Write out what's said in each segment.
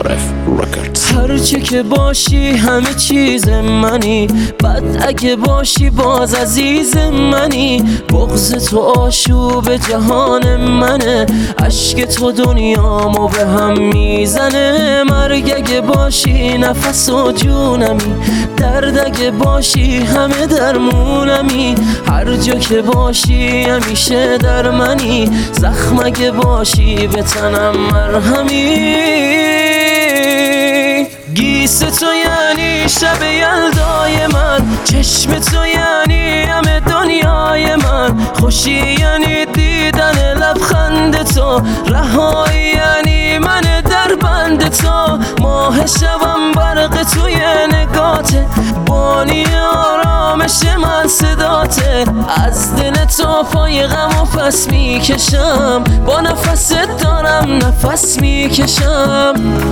ARF Records. هرچه که باشی همه چیز منی، بد اگه باشی باز عزیز منی. بغض تو آشوب جهان منه، اشک تو دنیامو به هم میزنه. مرگ اگه باشی نفس و جونمی، درد اگه باشی همه درمونمی. هر جا که باشی همیشه در منی، زخم اگه باشی به تنم مرهمی. گیس تو یعنی شب یلدای من، چشم تو یعنی همه دنیای من. خوشی یعنی دیدن لبخند تو، رهایی یعنی من در بند تو. ماه شبم برق توی نگاته، بانی آرامش من صداته. از دل تو پای غم و پس میکشم، با نفست دارم نفس میکشم.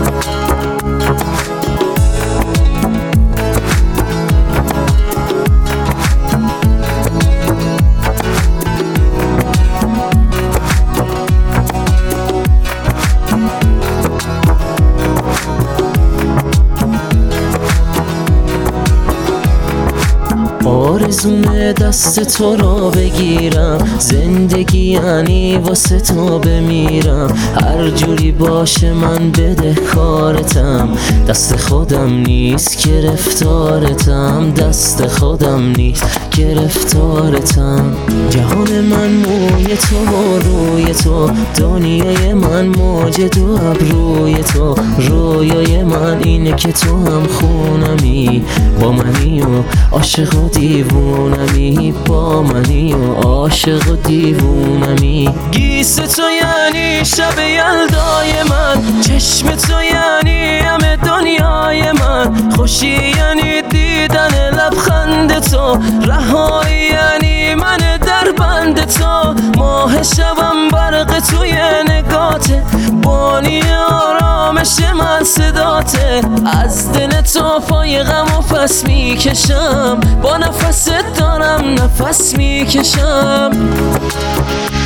آرزومه دست تو را بگیرم، زندگی یعنی واسه تو بمیرم. هر جوری باشه من بده کارتم، دست خودم نیست گرفتارتم، دست خودم نیست گرفتارتم. جهان من موی تو و روی تو، دنیای من موج دو ابروی تو. رویای من اینه که تو هم خونمی، با منی و عاشق و دیوونمی، با منی و عاشق و دیوونمی. گیس تو یعنی شب یلدای من، چشم تو یعنی همه دنیای من. خوشی یعنی دیدن لبخند تو، رهایی یعنی من در بند تو. ماه شبم برق توی نگاته، بانی آرامش من صداته. از دل تو پای غم و پس میکشم، با نفست دارم نفس میکشم.